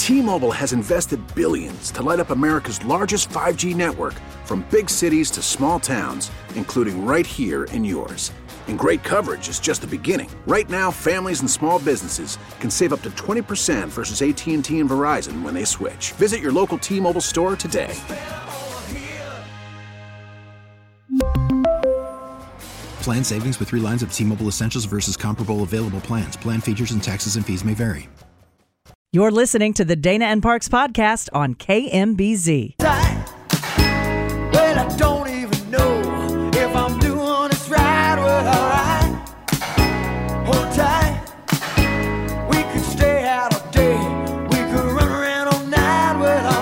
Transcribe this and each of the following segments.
T-Mobile has invested billions to light up America's largest 5G network, from big cities to small towns, including right here in yours. And great coverage is just the beginning. Right now, families and small businesses can save up to 20% versus AT&T and Verizon when they switch. Visit your local T-Mobile store today. Plan savings with 3 lines of T-Mobile Essentials versus comparable available plans. Plan features and taxes and fees may vary. You're listening to the Dana and Parks podcast on KMBZ. Well, I don't even know if I'm doing this right. Well, alright, hold tight. We could stay out all day. We could run around all night. Well,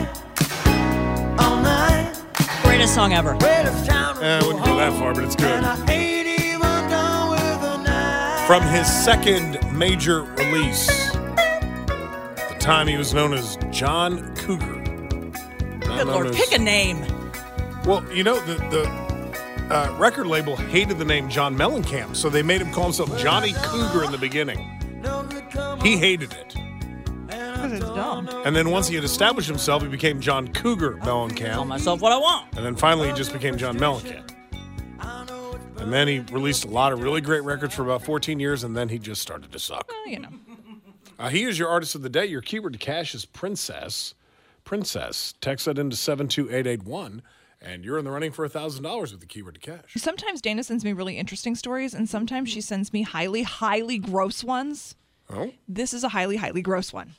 all night. Greatest song ever. Well, it's time to I wouldn't go that far, but it's good. and I ain't even done with the night. From his second major release, at the time he was known as John Cougar. Good Lord, pick a name. Well, you know, the record label hated the name John Mellencamp, so they made him call himself Johnny Cougar in the beginning. He hated it. Because it's dumb. And then once he had established himself, he became John Cougar Call Mellencamp. myself what I want. And then finally, he just became John Mellencamp. And then he released a lot of really great records for about 14 years, and then he just started to suck. Well, you know. He is your artist of the day. Your keyword to cash is Princess. Princess. Text that into 72881, and you're in the running for $1,000 with the keyword to cash. Sometimes Dana sends me really interesting stories, and sometimes she sends me highly, highly gross ones. Oh? This is a highly, highly gross one.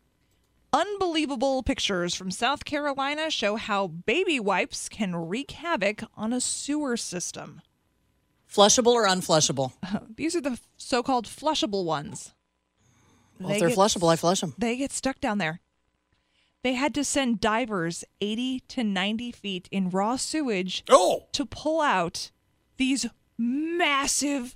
Unbelievable pictures from South Carolina show how baby wipes can wreak havoc on a sewer system. Flushable or unflushable? These are the so-called flushable ones. Well, if they're flushable, I flush them. They get stuck down there. They had to send divers 80 to 90 feet in raw sewage to pull out these massive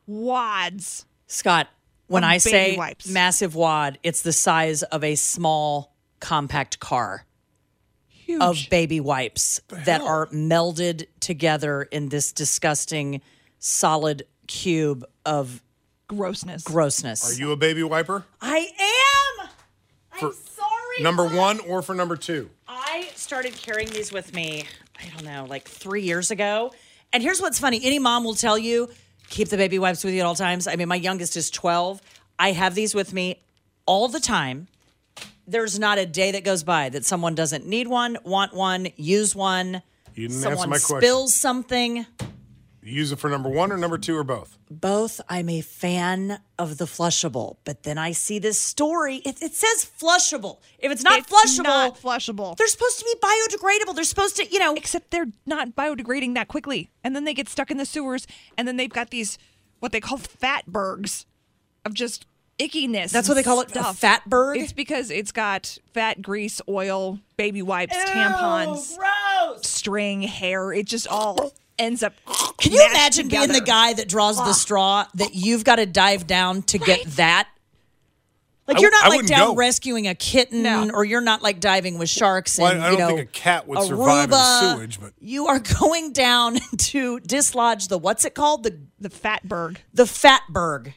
wads. Scott, when Of I baby say wipes. massive wad, it's the size of a small compact car Huge. of baby wipes that are melded together in this disgusting solid cube of grossness. Are you a baby wiper? I am. For I'm sorry. Number one or for number two? I started carrying these with me, I don't know, like 3 years ago. And here's what's funny. Any mom will tell you, keep the baby wipes with you at all times. I mean, my youngest is 12. I have these with me all the time. There's not a day that goes by that someone doesn't need one, want one, use one. You didn't answer Someone my question. spills something. You use it for number one or number two or both? Both. I'm a fan of the flushable, but then I see this story. It says flushable. If it's not flushable, not flushable. they're supposed to be biodegradable. They're supposed to, Except they're not biodegrading that quickly. And then they get stuck in the sewers, and then they've got these, what they call fatbergs of just ickiness. That's what they call it, a fatberg? It's because it's got fat, grease, oil, baby wipes, tampons, gross. string, hair. It just all ends up Can you mashed imagine being the together. guy that draws the straw that you've got to dive down to get that? Like, I- you're not I like wouldn't down go. rescuing a kitten, No. or you're not like diving with sharks. Well, And, I don't think a cat would survive in Aruba. sewage, but You are going down to dislodge the, what's it called? The fatberg. The fatberg.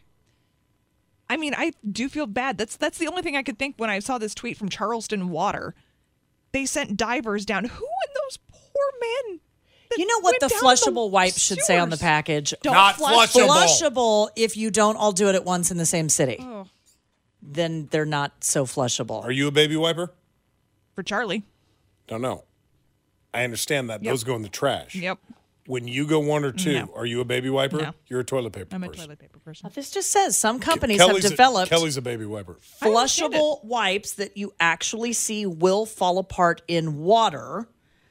I mean, I do feel bad. That's the only thing I could think when I saw this tweet from Charleston Water. They sent divers down. Who in those poor men? that You know what went the down flushable wipes should say on the sewers? package? Don't Not flush. flushable. Flushable if you don't all do it at once in the same city. Oh. Then they're not so flushable. are you a baby wiper? For Charlie. Don't know. I understand that. Yep. Those go in the trash. Yep. When you go one or two, No. are you a baby wiper? No. You're a toilet paper I'm a person. toilet paper person. This just says some companies have Kelly's developed Kelly's a baby wiper. flushable wipes that you actually see will fall apart in water.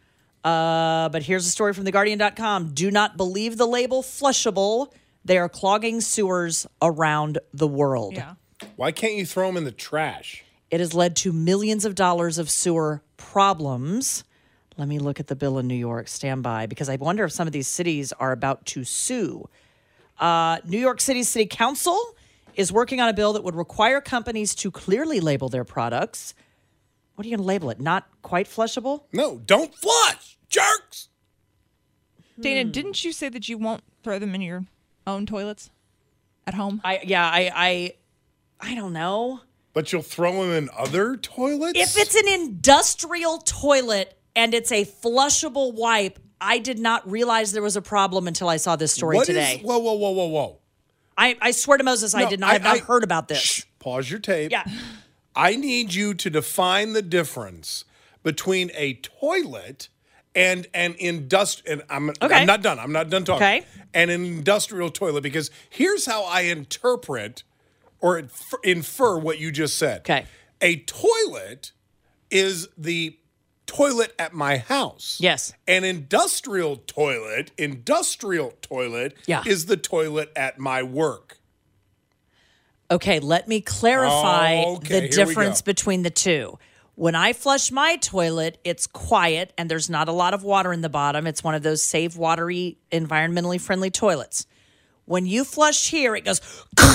But here's a story from TheGuardian.com. Do not believe the label flushable. They are clogging sewers around the world. Yeah. Why can't you throw them in the trash? It has led to millions of dollars of sewer problems. Let me look at the bill in New York. Stand by, because I wonder if some of these cities are about to sue. New York City City Council is working on a bill that would require companies to clearly label their products. What are you going to label it? Not quite flushable? No, don't flush, jerks. Dana, didn't you say that you won't throw them in your own toilets at home? I don't know. But you'll throw them in other toilets? If it's an industrial toilet and it's a flushable wipe, I did not realize there was a problem until I saw this story today. Whoa. I swear to Moses, I did not. I've not heard about this. Pause your tape. Yeah. I need you to define the difference between a toilet and an industrial. And I'm not done. I'm not done talking. Okay. And an industrial toilet, because here's how I interpret or infer what you just said. Okay. A toilet is the toilet at my house. Yes. An industrial toilet Yeah. is the toilet at my work. Okay, let me clarify Okay, the here we difference go. between the two. When I flush my toilet, it's quiet and there's not a lot of water in the bottom. It's one of those safe, watery, environmentally friendly toilets. When you flush here, it goes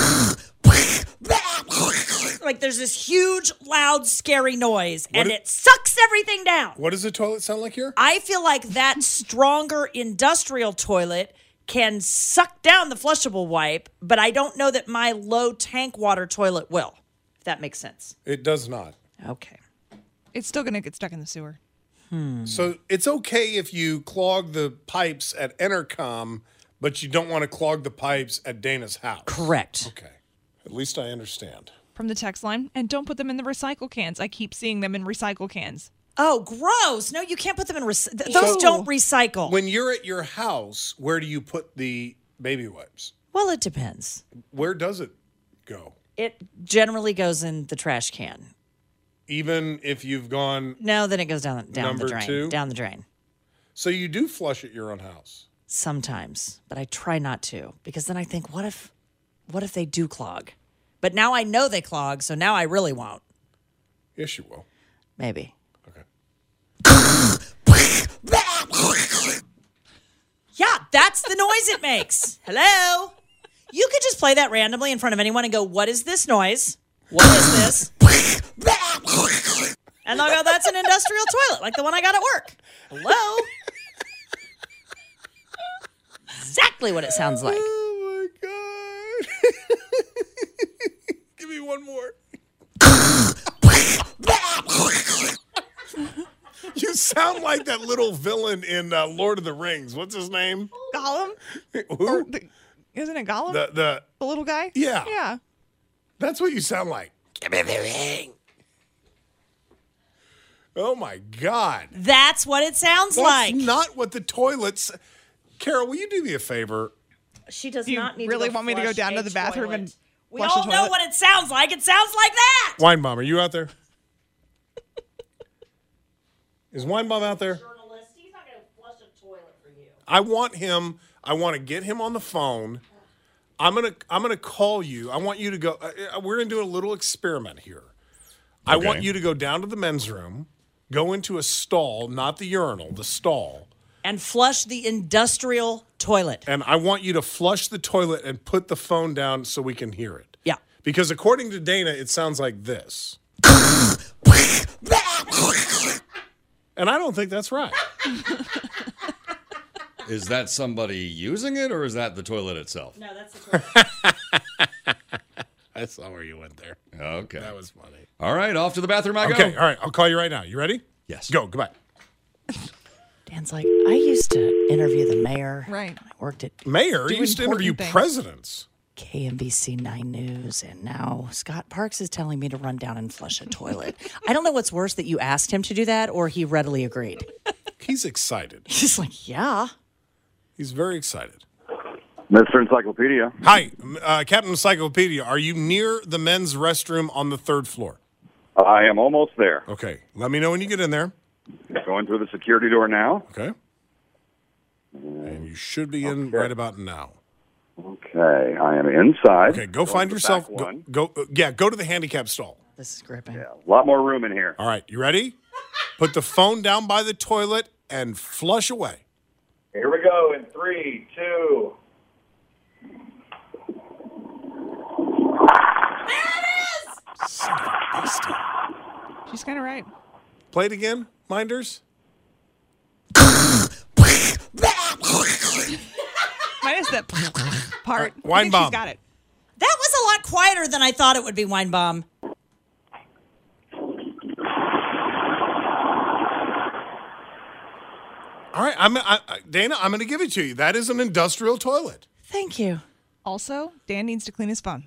like there's this huge, loud, scary noise, and it sucks everything down. What does the toilet sound like here? I feel like that stronger industrial toilet can suck down the flushable wipe, but I don't know that my low tank water toilet will, if that makes sense. It does not. Okay. It's still going to get stuck in the sewer. So it's okay if you clog the pipes at Entercom, but you don't want to clog the pipes at Dana's house. Correct. Okay. At least I understand. From the text line, and don't put them in the recycle cans. I keep seeing them in recycle cans. Oh, gross. No, you can't put them in those don't recycle. When you're at your house, where do you put the baby wipes? Well, it depends. Where does it go? It generally goes in the trash can. Even if you've gone... No, then it goes down Number the drain. two? Down the drain. So you do flush at your own house? Sometimes, but I try not to, because then I think, what if they do clog? But now I know they clog, so now I really won't. Yes, you will. Maybe. Okay. Yeah, that's the noise it makes. Hello? You could just play that randomly in front of anyone and go, what is this noise? What is this? And they'll go, that's an industrial toilet, like the one I got at work. Hello? Exactly what it sounds like. Oh, my God. Give me one more. You sound like that little villain in Lord of the Rings. What's his name? Gollum? Who? Isn't it Gollum? The little guy? Yeah. Yeah. That's what you sound like. Give me the ring. Oh, my God. That's what it sounds That's like. not what the toilets... Carol, will you do me a favor? She does You not need really to want me to go flush down to a the bathroom toilet. and We flush all the know toilet? what it sounds like. It sounds like that. Wine Bomb, are you out there? Is Wine Bomb out there? Journalist, he's not going to flush a toilet for you. I want to get him on the phone. I'm gonna call you. I want you to go. We're gonna do a little experiment here. I want you to go down to the men's room, go into a stall, not the urinal, the stall, And flush the industrial toilet. and I want you to flush the toilet and put the phone down so we can hear it. Yeah. Because according to Dana, it sounds like this. And I don't think that's right. Is that somebody using it, or is that the toilet itself? No, that's the toilet. I saw where you went there. Okay. That was funny. All right, off to the bathroom I go. Okay, all right. I'll call you right now. You ready? Yes. Go. Goodbye. Dan's like, I used to interview the mayor. Right. I worked at Mayor Do used to interview important things. presidents. KMBC 9 News, and now Scott Parks is telling me to run down and flush a toilet. I don't know what's worse, that you asked him to do that or he readily agreed. He's excited. He's like, yeah. He's very excited. Mr. Encyclopedia. Hi, Captain Encyclopedia. Are you near the men's restroom on the 3rd floor? I am almost there. Okay. Let me know when you get in there. Going through the security door now. Okay. And you should be in right about now. Okay, I am inside. Okay, go Going find to the yourself. back one. Go to the handicap stall. This is gripping. Yeah, a lot more room in here. All right, you ready? Put the phone down by the toilet and flush away. Here we go in 3, 2. She's kind of right. Play it again, Minders. Minus that part. Wine I think bomb. She's got it. That was a lot quieter than I thought it would be, Wine Bomb. All right, Dana, I'm going to give it to you. That is an industrial toilet. Thank you. Also, Dan needs to clean his phone.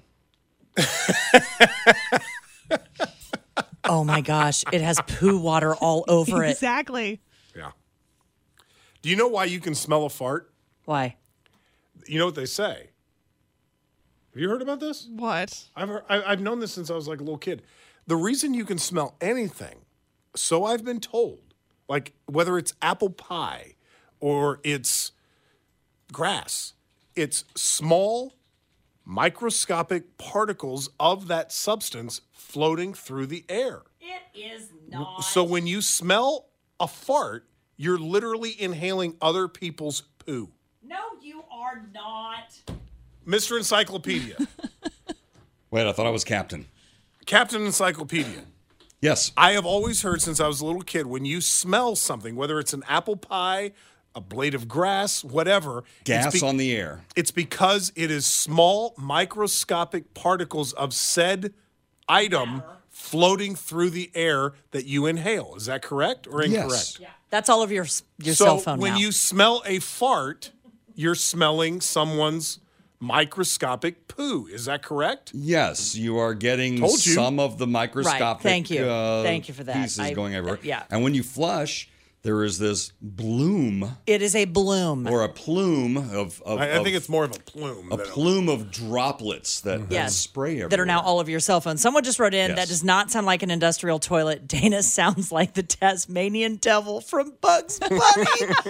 Oh my gosh, it has poo water all over it. Exactly. Yeah. Do you know why you can smell a fart? Why? You know what they say? Have you heard about this? What? I've known this since I was like a little kid. The reason you can smell anything, so I've been told, like whether it's apple pie or it's grass, it's small microscopic particles of that substance floating through the air. It is not. So when you smell a fart, you're literally inhaling other people's poo. No, you are not. Mr. Encyclopedia. Wait, I thought I was Captain. Captain Encyclopedia. Yes. I have always heard since I was a little kid, when you smell something, whether it's an apple pie, a blade of grass, whatever. Gas on the air. It's because it is small microscopic particles of said item floating through the air that you inhale. Is that correct or incorrect? Yes. Yeah. That's all of your cell phone So when now. you smell a fart, you're smelling someone's microscopic poo. Is that correct? Yes, you are getting Told you. some of the microscopic Right. Thank you. Thank you for that. pieces going everywhere. yeah. And when you flush, there is this bloom It is a bloom. or a plume of I think it's more of a plume. a than plume of droplets that, that Yes, spray everywhere. that are now all of your cell phones. Someone just wrote in, that Yes. does not sound like an industrial toilet. Dana sounds like the Tasmanian devil from Bugs Bunny. I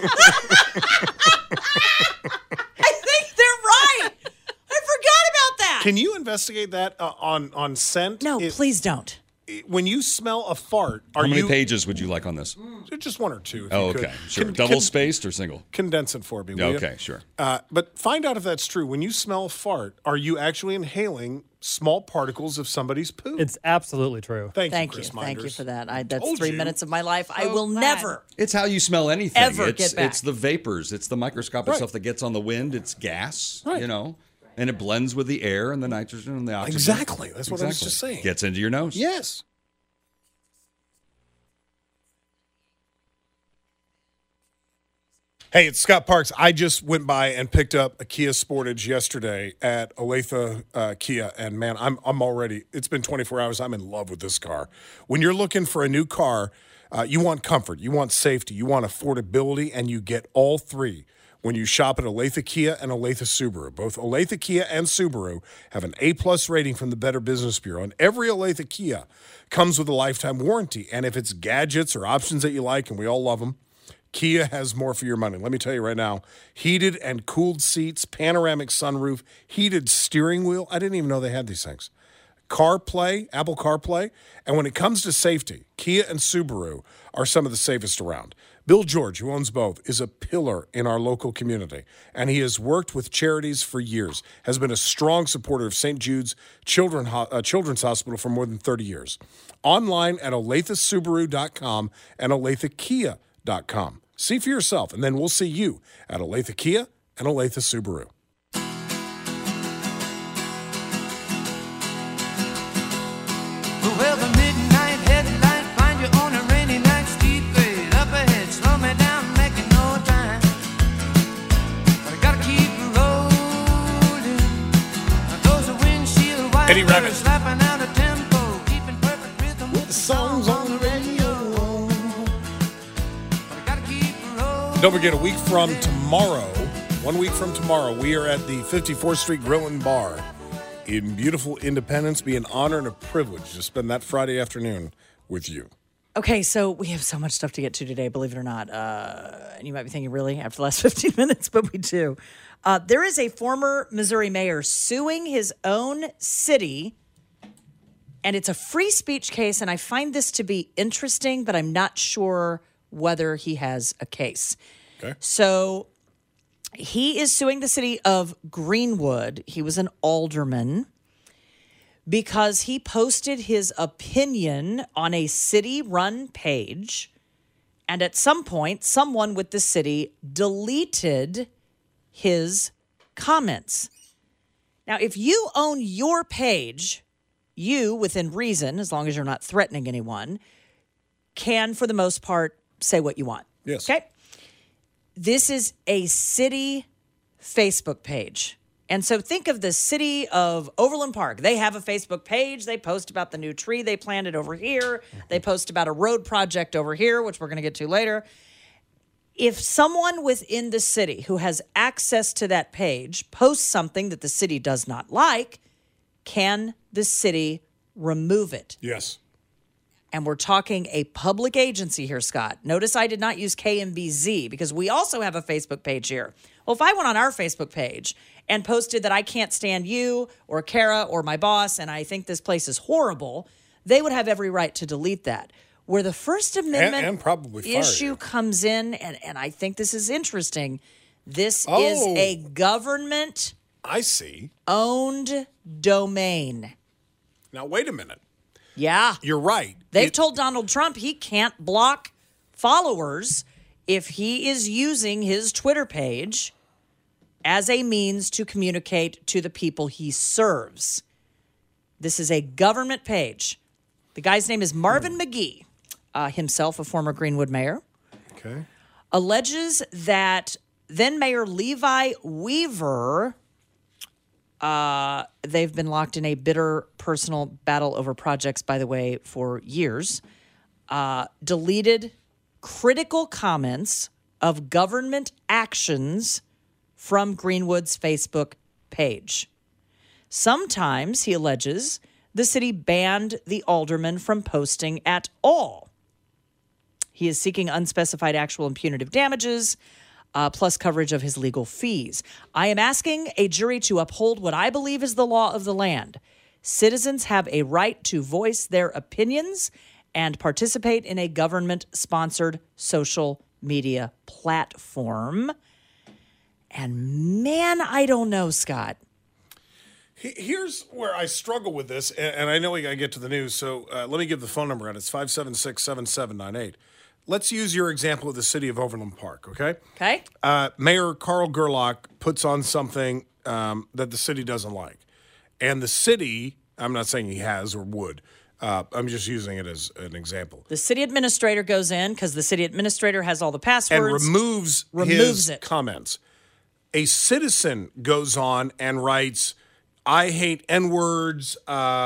think they're right. I forgot about that. Can you investigate that on scent? No, please don't. When you smell a fart, How many pages would you like on this? Just one or two. If Oh, you could. okay. Sure. Double spaced or single? Condense it for me, will you? Okay, sure. But find out if that's true. When you smell a fart, are you actually inhaling small particles of somebody's poo? It's absolutely true. Thank you, Thank Chris you. Minders. Thank you for that. That's Told 3 you. minutes of my life. I will glad. never. It's how you smell anything. Ever it's, get back. It's the vapors. It's the microscopic Right. stuff that gets on the wind. It's gas, Right. you know, and it blends with the air and the nitrogen and the oxygen. Exactly. That's what I was just saying. Gets into your nose. Yes. Hey, it's Scott Parks. I just went by and picked up a Kia Sportage yesterday at Olathe Kia, and man, I'm already. It's been 24 hours. I'm in love with this car. When you're looking for a new car, you want comfort, you want safety, you want affordability, and you get all three when you shop at Olathe Kia and Olathe Subaru. Both Olathe Kia and Subaru have an A+ rating from the Better Business Bureau, and every Olathe Kia comes with a lifetime warranty. And if it's gadgets or options that you like, and we all love them, Kia has more for your money. Let me tell you right now, heated and cooled seats, panoramic sunroof, heated steering wheel. I didn't even know they had these things. CarPlay, Apple CarPlay. And when it comes to safety, Kia and Subaru are some of the safest around. Bill George, who owns both, is a pillar in our local community, and he has worked with charities for years, has been a strong supporter of St. Jude's Children's Hospital for more than 30 years. Online at OlatheSubaru.com and OlatheKia.com. See for yourself, and then we'll see you at Olathe Kia and Olathe Subaru. Well, the midnight headlight find you on a rainy night, steep grade up ahead, slow me down, making no time. But I gotta keep rolling. Those are windshield Eddie wipers Rabbit. slapping out a tempo, keeping perfect rhythm with the songs on the radio. But I gotta keep rolling. Don't forget, 1 week from tomorrow, we are at the 54th Street Grill and Bar in beautiful Independence. Be an honor and a privilege to spend that Friday afternoon with you. Okay, so we have so much stuff to get to today, believe it or not. And you might be thinking, really, after the last 15 minutes, but we do. There is a former Missouri mayor suing his own city, and it's a free speech case, and I find this to be interesting, but I'm not sure whether he has a case. Okay. So he is suing the city of Greenwood. He was an alderman because he posted his opinion on a city-run page, and at some point, someone with the city deleted his comments. Now, if you own your page, you, within reason, as long as you're not threatening anyone, can, for the most part, say what you want. Yes. Okay? This is a city Facebook page. And so think of the city of Overland Park. They have a Facebook page. They post about the new tree they planted over here. They post about a road project over here, which we're going to get to later. If someone within the city who has access to that page posts something that the city does not like, can the city remove it? Yes. And we're talking a public agency here, Scott. Notice I did not use KMBZ because we also have a Facebook page here. Well, if I went on our Facebook page and posted that I can't stand you or Kara or my boss and I think this place is horrible, they would have every right to delete that. Where the First Amendment and probably fire issue you. comes in, and I think this is interesting, this is a government I see. owned domain. Now, wait a minute. Yeah. You're right. They've told Donald Trump he can't block followers if he is using his Twitter page as a means to communicate to the people he serves. This is a government page. The guy's name is Marvin McGee, himself a former Greenwood mayor. Okay. Alleges that then Mayor Levi Weaver, they've been locked in a bitter personal battle over projects, by the way, for years, deleted critical comments of government actions from Greenwood's Facebook page. Sometimes, he alleges, the city banned the alderman from posting at all. He is seeking unspecified actual and punitive damages, plus coverage of his legal fees. I am asking a jury to uphold what I believe is the law of the land. Citizens have a right to voice their opinions and participate in a government-sponsored social media platform. And man, I don't know, Scott. Here's where I struggle with this, and I know we got to get to the news, so let me give the phone number out. It's 576-7798. Let's use your example of the city of Overland Park, okay? Okay. Mayor Carl Gerlach puts on something that the city doesn't like. And the city, I'm not saying he has or would, I'm just using it as an example. The city administrator goes in because the city administrator has all the passwords. And removes his comments. A citizen goes on and writes, I hate N-words,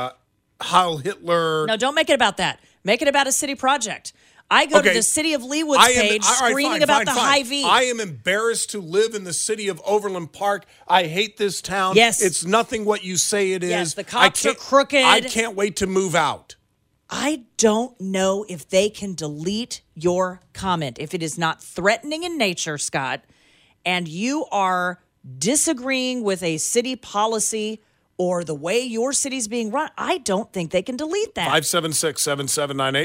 Heil Hitler. No, don't make it about that. Make it about a city project. I go to the city of Leawood's page screaming about the Hy-Vee. I am embarrassed to live in the city of Overland Park. I hate this town. Yes. It's nothing what you say it is. Yes, the cops are crooked. I can't wait to move out. I don't know if they can delete your comment. If it is not threatening in nature, Scott, and you are disagreeing with a city policy or the way your city's being run, I don't think they can delete that. 576-7798,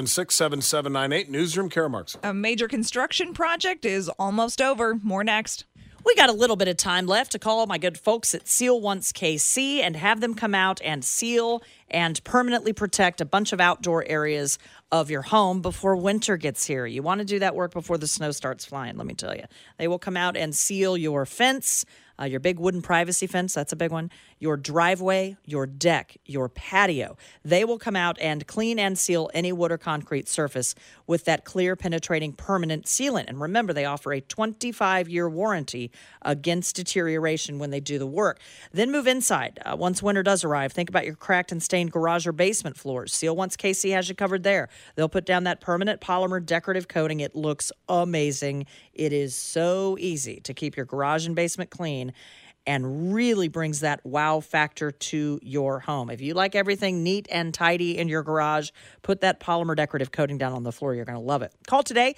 576-7798, Newsroom, Kara Marks. A major construction project is almost over. More next. We got a little bit of time left to call my good folks at Seal Once KC and have them come out and seal and permanently protect a bunch of outdoor areas of your home before winter gets here. You want to do that work before the snow starts flying, let me tell you. They will come out and seal your fence, your big wooden privacy fence, that's a big one, your driveway, your deck, your patio. They will come out and clean and seal any wood or concrete surface with that clear, penetrating, permanent sealant. And remember, they offer a 25-year warranty against deterioration when they do the work. Then move inside. Once winter does arrive, think about your cracked and stained garage or basement floors. Seal Once KC has you covered there. They'll put down that permanent polymer decorative coating. It looks amazing. It is so easy to keep your garage and basement clean and really brings that wow factor to your home. If you like everything neat and tidy in your garage, put that polymer decorative coating down on the floor. You're going to love it. Call today,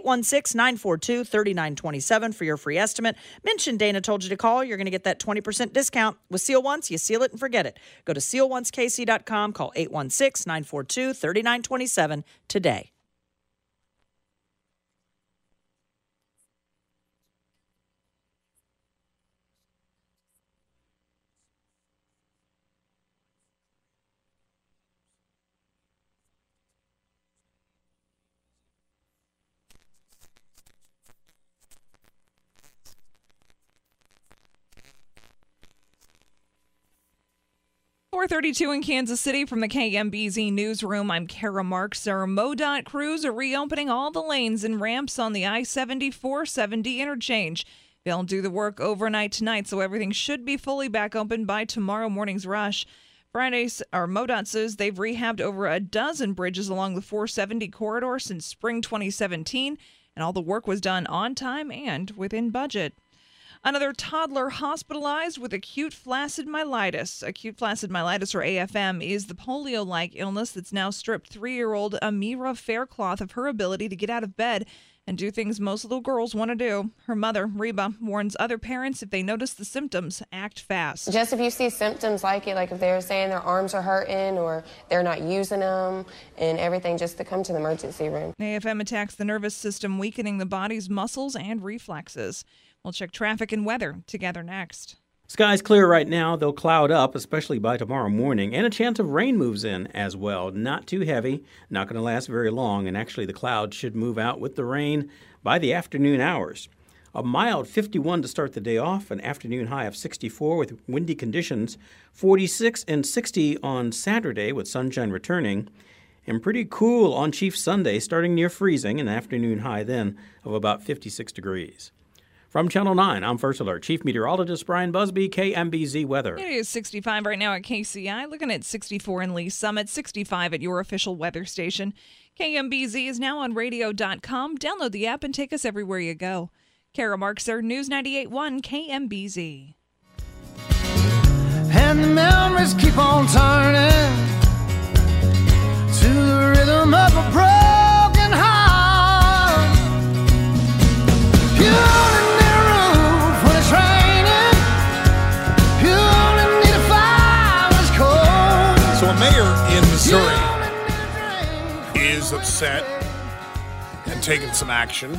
816-942-3927 for your free estimate. Mention Dana told you to call. You're going to get that 20% discount. With Seal Once, you seal it and forget it. Go to sealoncekc.com. Call 816-942-3927 today. 4:32 in Kansas City from the KMBZ newsroom. I'm Kara Marks. Our MoDOT crews are reopening all the lanes and ramps on the I-70-470 interchange. They'll do the work overnight tonight, so everything should be fully back open by tomorrow morning's rush. MoDOT says they've rehabbed over a dozen bridges along the 470 corridor since spring 2017, and all the work was done on time and within budget. Another toddler hospitalized with acute flaccid myelitis. Acute flaccid myelitis, or AFM, is the polio-like illness that's now stripped 3-year-old Amira Faircloth of her ability to get out of bed and do things most little girls want to do. Her mother, Reba, warns other parents if they notice the symptoms, act fast. Just if you see symptoms like it, like if they're saying their arms are hurting or they're not using them and everything, just to come to the emergency room. AFM attacks the nervous system, weakening the body's muscles and reflexes. We'll check traffic and weather together next. Skies clear right now. They'll cloud up, especially by tomorrow morning, and a chance of rain moves in as well. Not too heavy, not going to last very long, and actually the clouds should move out with the rain by the afternoon hours. A mild 51 to start the day off, an afternoon high of 64 with windy conditions, 46 and 60 on Saturday with sunshine returning, and pretty cool on Chief Sunday, starting near freezing, an afternoon high then of about 56 degrees. From Channel 9, I'm First Alert Chief Meteorologist Brian Busby, KMBZ Weather. It is 65 right now at KCI, looking at 64 in Lee Summit, 65 at your official weather station. KMBZ is now on radio.com. Download the app and take us everywhere you go. Kara Markser, News 98.1 KMBZ. And the memories keep on turning to the rhythm of a broken heart. You only need a roof when it's raining. You only need a fire when it's cold. So a mayor in Missouri is upset and taking some action,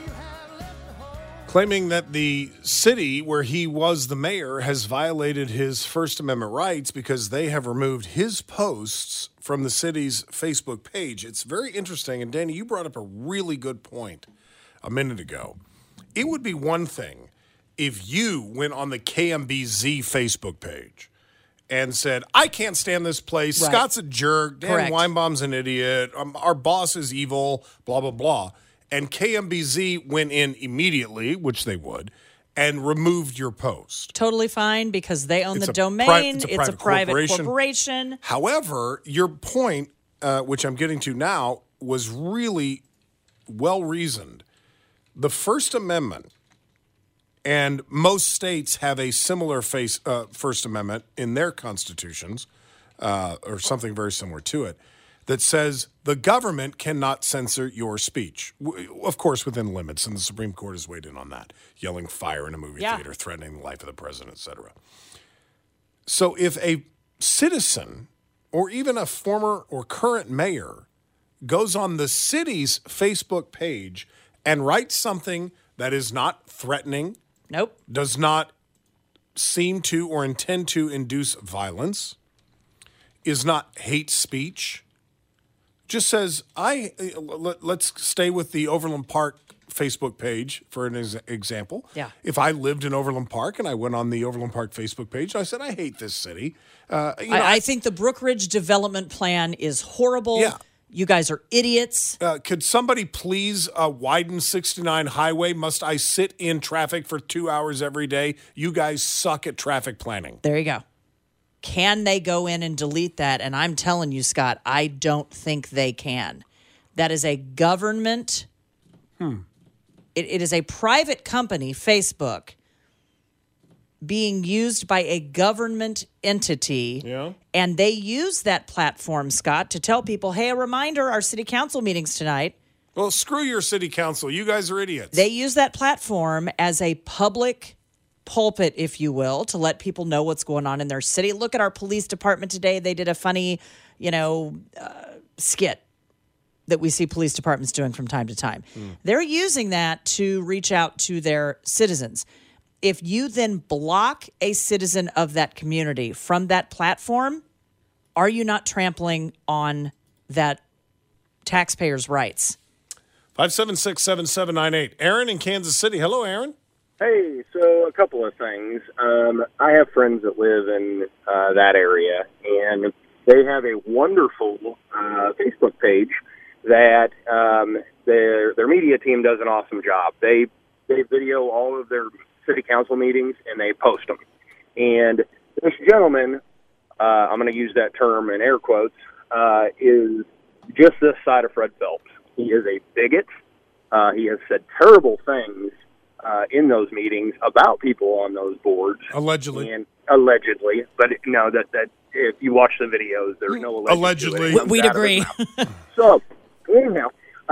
claiming that the city where he was the mayor has violated his First Amendment rights because they have removed his posts from the city's Facebook page. It's very interesting, and Danny, you brought up a really good point a minute ago. It would be one thing if you went on the KMBZ Facebook page and said, I can't stand this place. Right. Scott's a jerk. Dan Correct. Weinbaum's an idiot. Our boss is evil, blah, blah, blah. And KMBZ went in immediately, which they would, and removed your post. Totally fine because they own It's the a domain. it's a private corporation. corporation. However, your point, which I'm getting to now, was really well-reasoned. The First Amendment, and most states have a similar First Amendment in their constitutions, or something very similar to it, that says the government cannot censor your speech. Of course, within limits, and the Supreme Court has weighed in on that. Yelling fire in a movie theater, threatening the life of the president, etc. So if a citizen or even a former or current mayor goes on the city's Facebook page and writes something that is not threatening, Nope. does not seem to or intend to induce violence, is not hate speech, just says, let's stay with the Overland Park Facebook page for an example. Yeah. If I lived in Overland Park and I went on the Overland Park Facebook page, I said, I hate this city. I think the Brookridge development plan is horrible. Yeah. You guys are idiots. Could somebody please widen 69 highway? Must I sit in traffic for 2 hours every day? You guys suck at traffic planning. There you go. Can they go in and delete that? And I'm telling you, Scott, I don't think they can. That is a government. It is a private company, Facebook, being used by a government entity. Yeah. And they use that platform, Scott, to tell people, hey, a reminder, our city council meeting's tonight. Well, screw your city council. You guys are idiots. They use that platform as a public pulpit, if you will, to let people know what's going on in their city. Look at our police department today. They did a funny, skit that we see police departments doing from time to time. They're using that to reach out to their citizens. If you then block a citizen of that community from that platform, are you not trampling on that taxpayer's rights? 576-7798. Aaron in Kansas City. Hello, Aaron. Hey, so a couple of things. I have friends that live in that area, and they have a wonderful Facebook page that their media team does an awesome job. They video all of their city council meetings, and they post them. And this gentleman, I'm going to use that term in air quotes, is just this side of Fred Phelps. He is a bigot. He has said terrible things in those meetings about people on those boards. Allegedly. But no, that if you watch the videos, there's no allegedly. We'd agree. So, anyhow,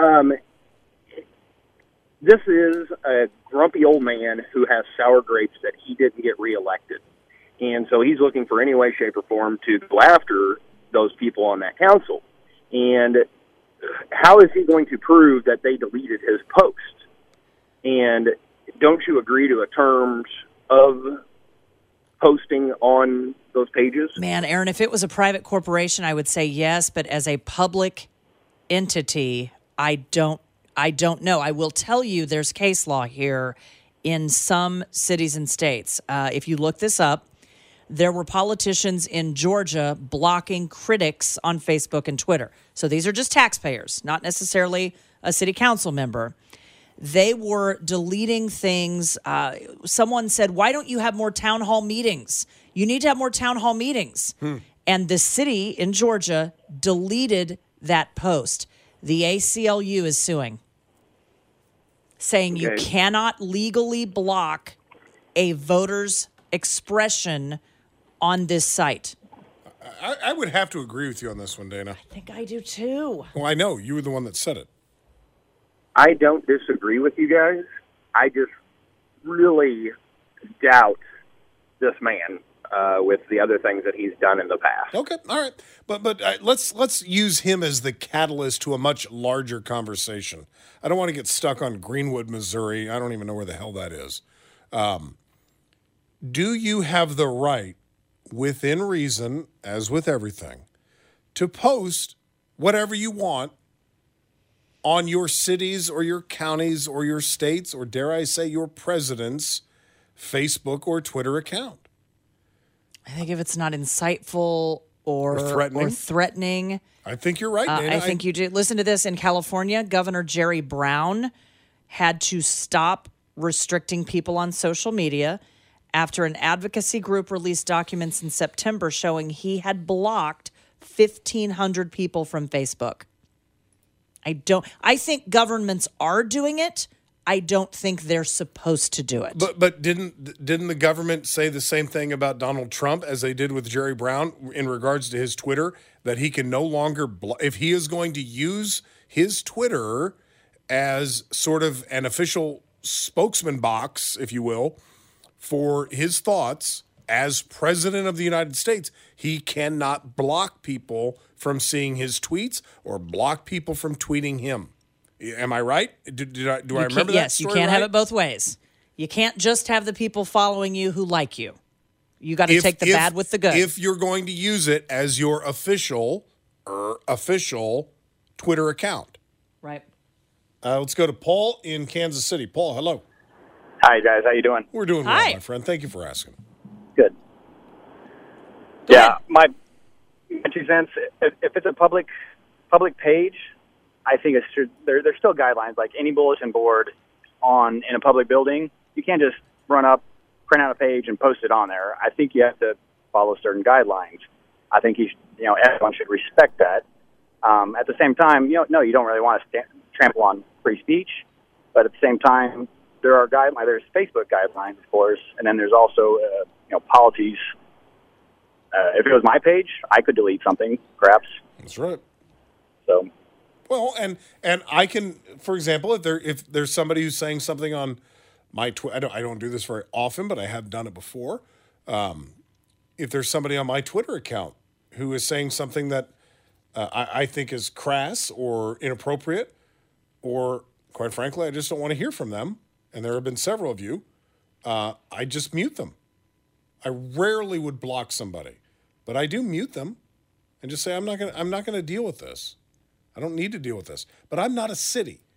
this is a grumpy old man who has sour grapes that he didn't get reelected. And so he's looking for any way, shape, or form to go after those people on that council. And how is he going to prove that they deleted his post? And don't you agree to the terms of posting on those pages? Man, Aaron, if it was a private corporation, I would say yes. But as a public entity, I don't know. I will tell you there's case law here in some cities and states. If you look this up, there were politicians in Georgia blocking critics on Facebook and Twitter. So these are just taxpayers, not necessarily a city council member. They were deleting things. Someone said, why don't you have more town hall meetings? You need to have more town hall meetings. And the city in Georgia deleted that post. The ACLU is suing, saying you cannot legally block a voter's expression on this site. I would have to agree with you on this one, Dana. I think I do too. Well, I know. You were the one that said it. I don't disagree with you guys. I just really doubt this man with the other things that he's done in the past. Okay, all right. But let's use him as the catalyst to a much larger conversation. I don't want to get stuck on Greenwood, Missouri. I don't even know where the hell that is. Do you have the right, within reason, as with everything, to post whatever you want on your cities or your counties or your states, or dare I say your president's Facebook or Twitter account? I think if it's not insightful or threatening. I think you're right, Dana. I think you do. Listen to this. In California, Governor Jerry Brown had to stop restricting people on social media after an advocacy group released documents in September showing he had blocked 1,500 people from Facebook. I think governments are doing it. I don't think they're supposed to do it. But didn't the government say the same thing about Donald Trump as they did with Jerry Brown in regards to his Twitter, that he can no longer if he is going to use his Twitter as sort of an official spokesman box, if you will, for his thoughts as president of the United States, he cannot block people from seeing his tweets or block people from tweeting him. Am I right? Do I remember that? Yes, you can't have it both ways. You can't just have the people following you who like you. You got to take the bad with the good. If you're going to use it as your official Twitter account. Right. Let's go to Paul in Kansas City. Paul, hello. Hi, guys. How you doing? We're doing well, my friend. Thank you for asking. Good. My 2 cents, if it's a public page, I think there's still guidelines. Like any bulletin board in a public building, you can't just print out a page and post it on there. I think you have to follow certain guidelines. I think everyone should respect that. At the same time, you don't really want to trample on free speech, but at the same time, there are guidelines. There's Facebook guidelines, of course, and then there's also policies. If it was my page, I could delete something, perhaps. That's right. So. Well, and I can, for example, if there's somebody who's saying something on my Twitter, I don't do this very often, but I have done it before. If there's somebody on my Twitter account who is saying something that I think is crass or inappropriate, or quite frankly, I just don't want to hear from them, and there have been several of you, I just mute them. I rarely would block somebody, but I do mute them and just say I'm not going to deal with this. I don't need to deal with this. But I'm not a city.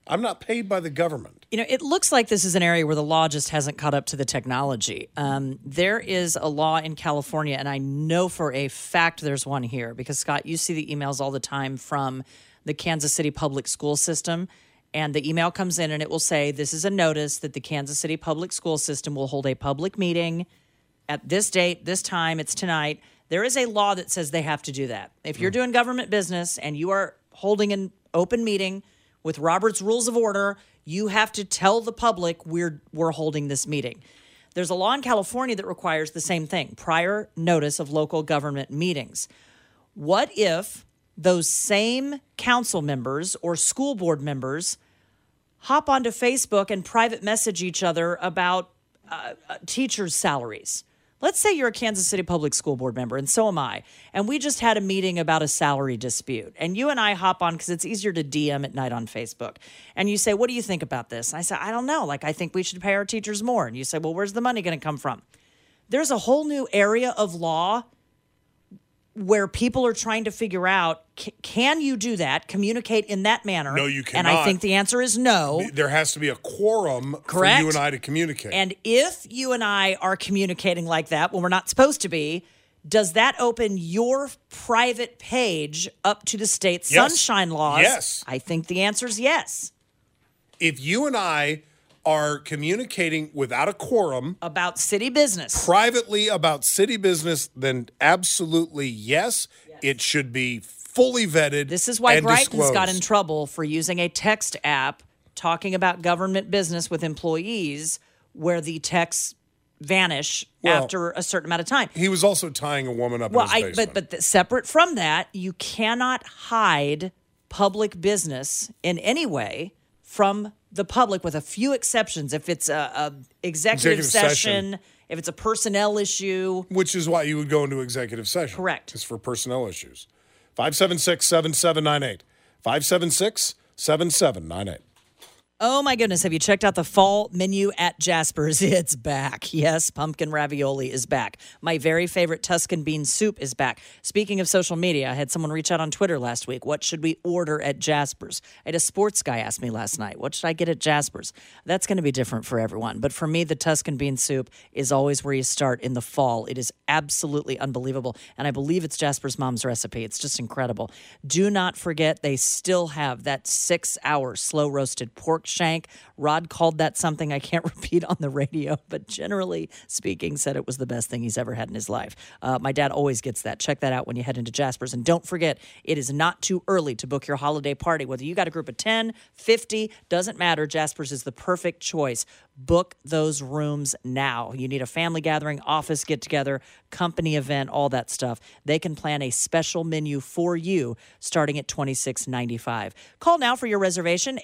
I'm not paid by the government. You know, it looks like this is an area where the law just hasn't caught up to the technology. There is a law in California, and I know for a fact there's one here because, Scott, you see the emails all the time from the Kansas City public school system, and the email comes in and it will say, this is a notice that the Kansas City public school system will hold a public meeting at this date, this time, it's tonight. There is a law that says they have to do that. If you're doing government business and you are holding an open meeting with Robert's Rules of Order, you have to tell the public we're holding this meeting. There's a law in California that requires the same thing, prior notice of local government meetings. What if those same council members or school board members hop onto Facebook and private message each other about teachers' salaries? Let's say you're a Kansas City Public School Board member, and so am I, and we just had a meeting about a salary dispute, and you and I hop on because it's easier to DM at night on Facebook, and you say, what do you think about this? And I say, I don't know. I think we should pay our teachers more. And you say, well, where's the money going to come from? There's a whole new area of law where people are trying to figure out, can you do that, communicate in that manner? No, you cannot. And I think the answer is no. There has to be a quorum Correct. for you and I to communicate. And if you and I are communicating like that when we're not supposed to be, does that open your private page up to the state sunshine laws? Yes. I think the answer is yes. If you and I are communicating without a quorum about city business, privately about city business, then absolutely yes. It should be fully vetted. This is why and Greitens disclosed. got in trouble for using a text app talking about government business with employees where the texts vanish after a certain amount of time. He was also tying a woman up in his basement. But separate from that, you cannot hide public business in any way from the public, with a few exceptions. If it's a executive session, if it's a personnel issue. Which is why you would go into executive session. Correct. It's for personnel issues. 576-7798. 576-7798. Oh, my goodness. Have you checked out the fall menu at Jasper's? It's back. Yes, pumpkin ravioli is back. My very favorite Tuscan bean soup is back. Speaking of social media, I had someone reach out on Twitter last week. What should we order at Jasper's? I had a sports guy ask me last night, what should I get at Jasper's? That's going to be different for everyone. But for me, the Tuscan bean soup is always where you start in the fall. It is absolutely unbelievable. And I believe it's Jasper's mom's recipe. It's just incredible. Do not forget, they still have that 6-hour slow roasted pork shank. Rod called that something I can't repeat on the radio, but generally speaking, said it was the best thing he's ever had in his life. My dad always gets that. Check that out when you head into Jasper's. And don't forget, it is not too early to book your holiday party. Whether you got a group of 10, 50, doesn't matter. Jasper's is the perfect choice. Book those rooms now. You need a family gathering, office get-together, company event, all that stuff. They can plan a special menu for you starting at $26.95. Call now for your reservation,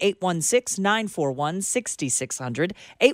816-941-6600,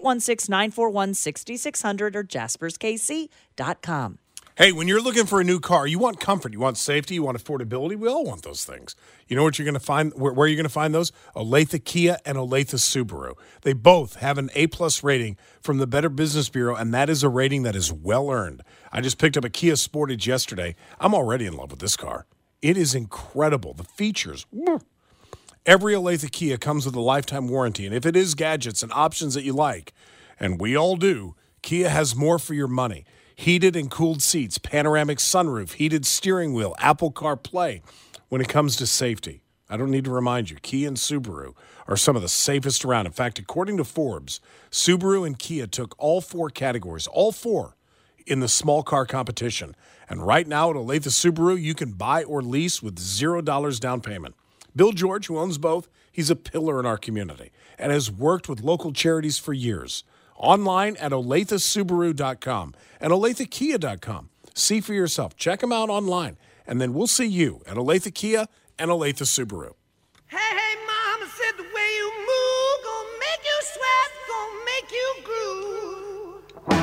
816-941-6600, or jasperskc.com. Hey, when you're looking for a new car, you want comfort, you want safety, you want affordability. We all want those things. You know what you're going to find? Where you're going to find those? Olathe Kia and Olathe Subaru. They both have an A+ rating from the Better Business Bureau, and that is a rating that is well earned. I just picked up a Kia Sportage yesterday. I'm already in love with this car. It is incredible. The features. Every Olathe Kia comes with a lifetime warranty, and if it is gadgets and options that you like, and we all do, Kia has more for your money. Heated and cooled seats, panoramic sunroof, heated steering wheel, Apple CarPlay. When it comes to safety, I don't need to remind you, Kia and Subaru are some of the safest around. In fact, according to Forbes, Subaru and Kia took all 4 categories, all 4, in the small car competition. And right now at Olathe Subaru, you can buy or lease with $0 down payment. Bill George, who owns both, he's a pillar in our community and has worked with local charities for years. Online at OlatheSubaru.com and OlatheKia.com. See for yourself. Check them out online. And then we'll see you at Olathe Kia and Olathe Subaru. Hey, mama said the way you move, gonna make you sweat, gonna make you groove.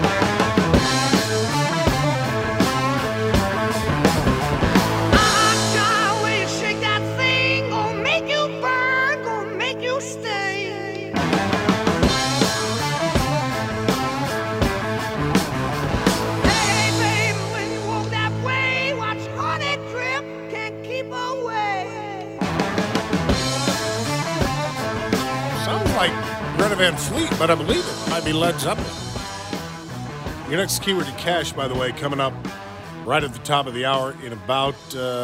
Child, when you shake that thing, gonna make you burn, gonna make you stay. Hey, baby, when you walk that way, watch honey drip, can't keep away. like Greta Van Fleet, but I believe it might be Led Zeppelin. Your next keyword to cash, by the way, coming up right at the top of the hour in about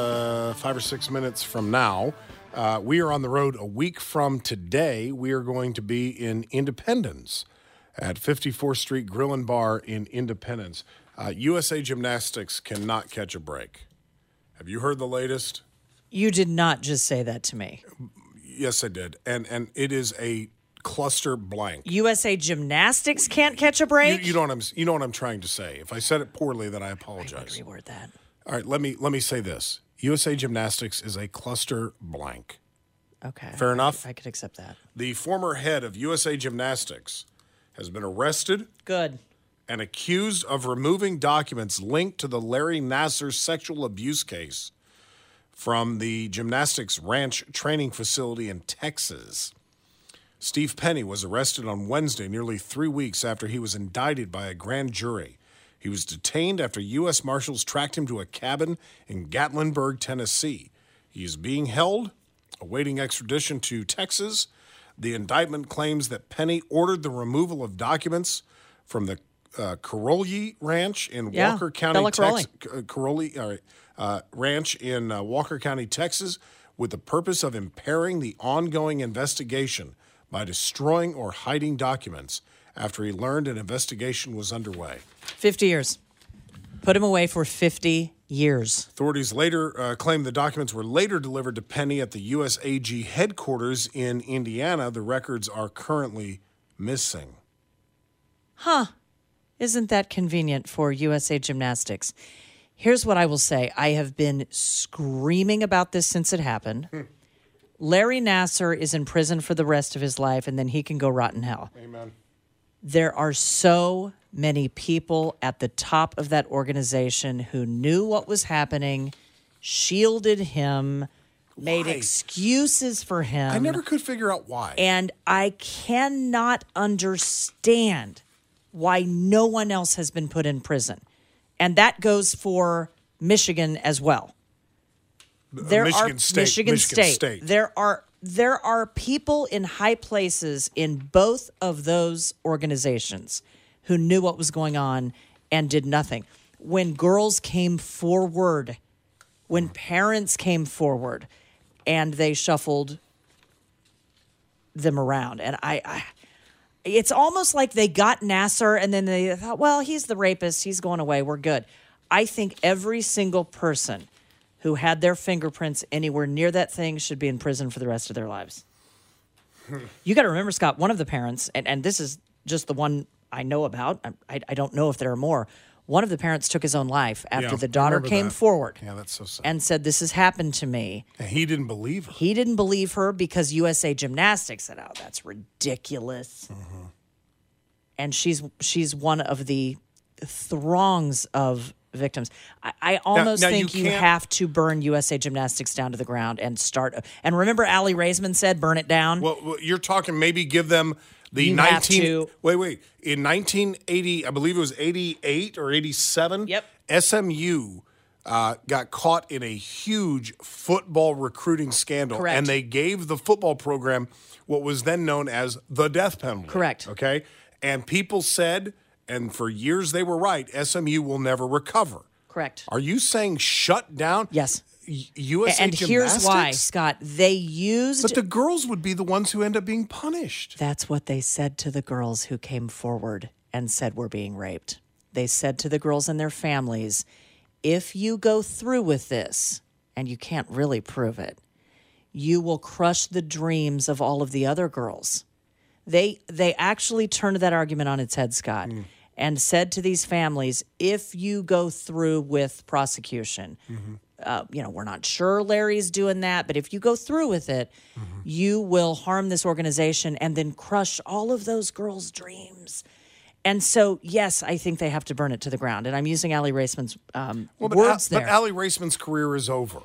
5 or 6 minutes from now. We are on the road a week from today. We are going to be in Independence at 54th Street Grill and Bar in Independence. USA Gymnastics cannot catch a break. Have you heard the latest? You did not just say that to me. Yes, I did. And it is a cluster blank. USA Gymnastics can't catch a break? You know what I'm trying to say. If I said it poorly, then I apologize. I would reword that. All right, let me say this. USA Gymnastics is a cluster blank. Okay. Fair enough? I could accept that. The former head of USA Gymnastics has been arrested. Good. And accused of removing documents linked to the Larry Nassar sexual abuse case from the gymnastics ranch training facility in Texas. Steve Penny was arrested on Wednesday, nearly 3 weeks after he was indicted by a grand jury. He was detained after U.S. Marshals tracked him to a cabin in Gatlinburg, Tennessee. He is being held, awaiting extradition to Texas. The indictment claims that Penny ordered the removal of documents from the Caroli Ranch in Walker County, Texas. Caroli Ranch in Walker County, Texas, with the purpose of impairing the ongoing investigation by destroying or hiding documents after he learned an investigation was underway. 50 years. Put him away for 50 years. Authorities later claimed the documents were later delivered to Penny at the USAG headquarters in Indiana. The records are currently missing. Huh. Isn't that convenient for USA Gymnastics? Here's what I will say. I have been screaming about this since it happened. Larry Nassar is in prison for the rest of his life, and then he can go rot in hell. Amen. There are so many people at the top of that organization who knew what was happening, shielded him, made excuses for him. I never could figure out why. And I cannot understand why no one else has been put in prison. And that goes for Michigan as well. Michigan State. There are people in high places in both of those organizations who knew what was going on and did nothing. When girls came forward, when parents came forward, and they shuffled them around. And it's almost like they got Nassar and then they thought, well, he's the rapist. He's going away. We're good. I think every single person who had their fingerprints anywhere near that thing should be in prison for the rest of their lives. You got to remember, Scott, one of the parents, and this is just the one I know about. I don't know if there are more. One of the parents took his own life after the daughter came forward. Yeah, that's so sad. And said, this has happened to me. And he didn't believe her. He didn't believe her because USA Gymnastics said, oh, that's ridiculous. Mm-hmm. And she's one of the throngs of victims. I almost think you have to burn USA Gymnastics down to the ground and start. And remember, Aly Raisman said, burn it down. Well, you're talking maybe give them the 19. Wait. In 1980, I believe it was 88 or 87. Yep. SMU got caught in a huge football recruiting scandal. Correct. And they gave the football program what was then known as the death penalty. Correct. Okay. And people said, and for years they were right, SMU will never recover. Correct. Are you saying shut down? Yes. USA and Gymnastics? Here's why, Scott. They used... But the girls would be the ones who end up being punished. That's what they said to the girls who came forward and said we're being raped. They said to the girls and their families, if you go through with this, and you can't really prove it, you will crush the dreams of all of the other girls. They actually turned that argument on its head, Scott, and said to these families, if you go through with prosecution, we're not sure Larry's doing that, but if you go through with it, you will harm this organization and then crush all of those girls' dreams. And so, yes, I think they have to burn it to the ground. And I'm using Aly Raisman's words there. But Aly Raisman's career is over.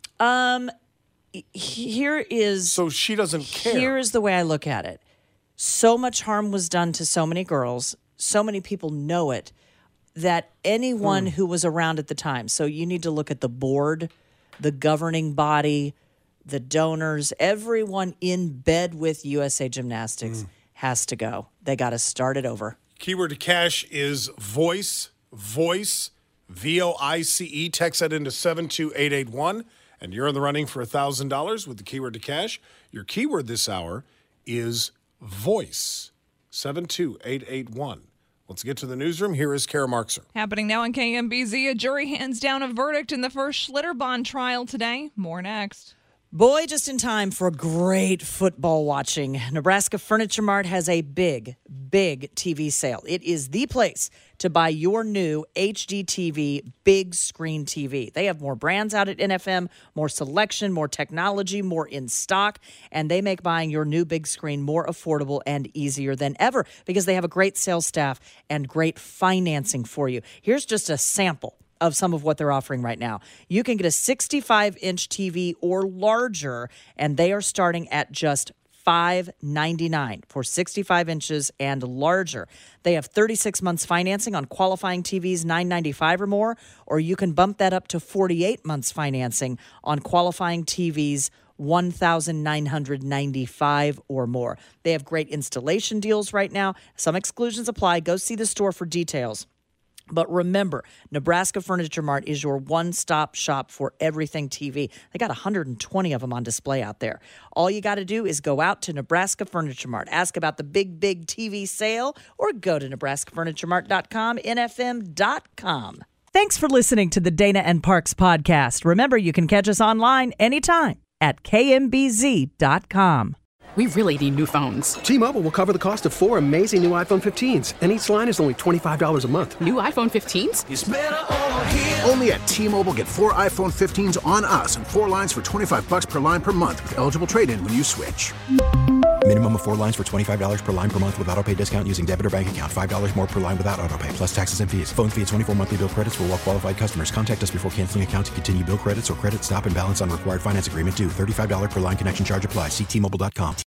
So she doesn't care. Here's the way I look at it. So much harm was done to so many girls. So many people know it, that anyone who was around at the time. So you need to look at the board, the governing body, the donors, everyone in bed with USA Gymnastics has to go. They got to start it over. Keyword to cash is voice, VOICE. Text that into 72881, and you're in the running for $1,000 with the keyword to cash. Your keyword this hour is voice. 72881. Let's get to the newsroom. Here is Kara Markser. Happening now on KMBZ, a jury hands down a verdict in the first Schlitterbahn trial today. More next. Boy, just in time for great football watching. Nebraska Furniture Mart has a big TV sale. It is the place to buy your new HD TV, big screen TV. They have more brands out at NFM, more selection, more technology, more in stock, and they make buying your new big screen more affordable and easier than ever because they have a great sales staff and great financing for you. Here's just a sample of some of what they're offering right now. You can get a 65-inch TV or larger, and they are starting at just $599 for 65 inches and larger. They have 36 months financing on qualifying TVs $995 or more, or you can bump that up to 48 months financing on qualifying TVs $1,995 or more. They have great installation deals right now. Some exclusions apply. Go see the store for details. But remember, Nebraska Furniture Mart is your one-stop shop for everything TV. They got 120 of them on display out there. All you got to do is go out to Nebraska Furniture Mart, ask about the big TV sale, or go to NebraskaFurnitureMart.com, NFM.com. Thanks for listening to the Dana and Parks podcast. Remember, you can catch us online anytime at KMBZ.com. We really need new phones. T-Mobile will cover the cost of 4 amazing new iPhone 15s, and each line is only $25 a month. New iPhone 15s? It's better over here. Only at T-Mobile, get 4 iPhone 15s on us and 4 lines for $25 per line per month with eligible trade-in when you switch. Minimum of 4 lines for $25 per line per month with autopay discount using debit or bank account. $5 more per line without autopay, plus taxes and fees. Phone fee at 24 monthly bill credits for well-qualified customers. Contact us before canceling account to continue bill credits or credit stop and balance on required finance agreement due. $35 per line connection charge applies. See T-Mobile.com.